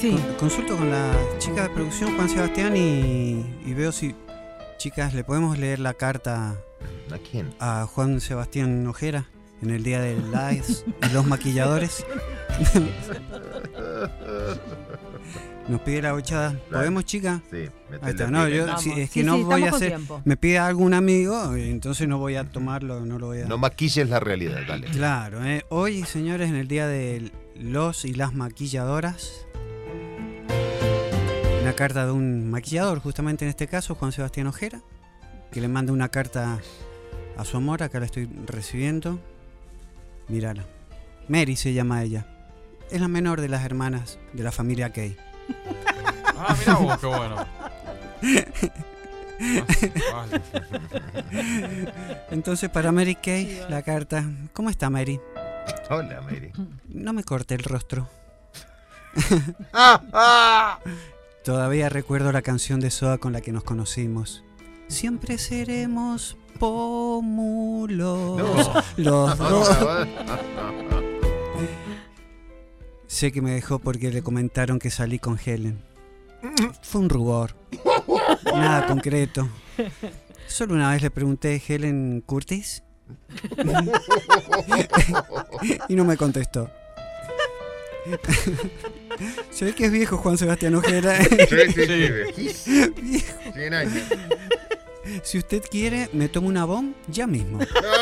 Sí. Consulto con la chica de producción, Juan Sebastián, y veo si, chicas, ¿le podemos leer la carta ¿A quién? a Juan Sebastián Ojera en el día del live de los maquilladores? Nos pide la bochada. ¿Podemos, chica? Sí, Ahí está. No, yo Vamos. es que Sí, no sí, voy a estamos con hacer. tiempo. Me pide algún amigo, entonces no voy a tomarlo, no lo voy a. No maquilles la realidad, dale. Claro, hoy, señores, en el día de los y las maquilladoras, una carta de un maquillador, justamente en este caso, Juan Sebastián Ojera, que le manda una carta a su amor. Acá la estoy recibiendo. Mírala. Mary se llama ella. Es la menor de las hermanas de la familia Kay. Ah, mira vos, qué bueno. Vale. Entonces, para Mary Kay, la carta. ¿Cómo está, Mary? Hola, Mary. No me corte el rostro. ¡Ah! ¡Ah! Todavía recuerdo la canción de Soda con la que nos conocimos. Siempre seremos pómulos. No. Los dos. Sé que me dejó porque le comentaron que salí con Helen. Fue un rubor. Nada concreto. Solo una vez le pregunté, ¿Helen Curtis? Y no me contestó. Se ve que es viejo Juan Sebastián Ojera. Sí. Viejo. 100 años. Si usted quiere, me tomo una bomba ya mismo.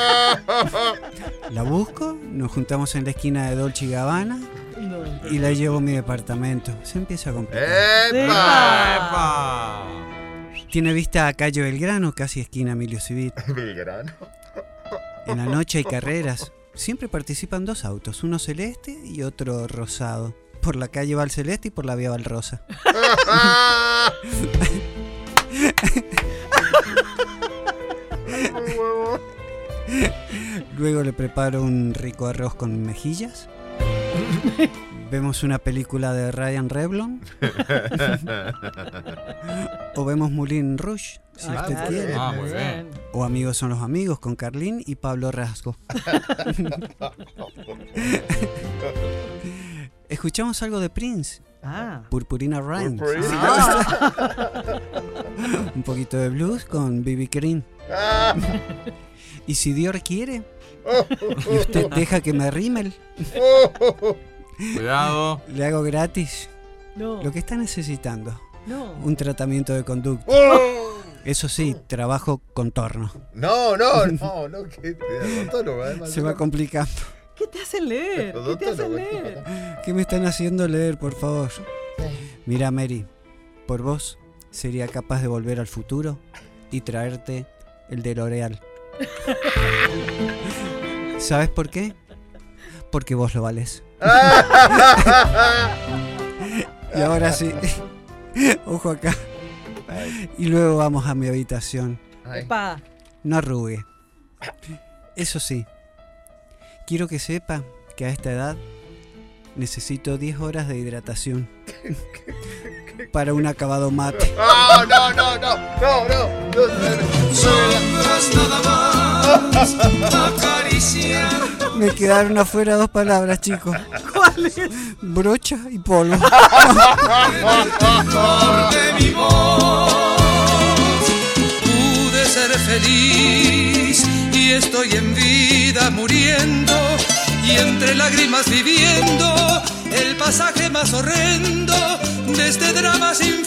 La busco, nos juntamos en la esquina de Dolce y Gabbana y la llevo a mi departamento. Se empieza a complicar. ¡Epa! Tiene vista a Cayo Belgrano, casi esquina Emilio Civit. Belgrano. En la noche hay carreras. Siempre participan dos autos, uno celeste y otro rosado. Por la calle va el celeste y por la vía va el rosa. Luego le preparo un rico arroz con mejillas. Vemos una película de Ryan Revlon. O vemos Moulin Rouge, si usted quiere. Ah, muy bien. O Amigos son los amigos, con Carlín y Pablo Rasgo. Escuchamos algo de Prince. Ah. Purpurina Rhymes. Purpurina. Un poquito de blues con B.B. King. Y si Dios quiere, y usted deja que me rímel, Cuidado. le hago gratis No. lo que está necesitando. No. Un tratamiento de conducta. Eso sí, trabajo contorno. No, que odontólogo, además. Se va complicando. ¿Qué te hacen leer? ¿Qué te hacen leer? ¿Qué me están haciendo leer, por favor? Mira, Mary, por vos sería capaz de volver al futuro y traerte el de L'Oreal. ¿Sabes por qué? Porque vos lo valés. Y ahora sí, ojo acá. Y luego vamos a mi habitación. Epa. No arrugue. Eso sí, quiero que sepa que a esta edad necesito 10 horas de hidratación para un acabado mate. Me quedaron afuera 2 palabras, chicos. ¿Cuáles? Brocha y polo. Pude ser feliz y estoy en vida muriendo y entre lágrimas viviendo el pasaje más horrendo de este drama sin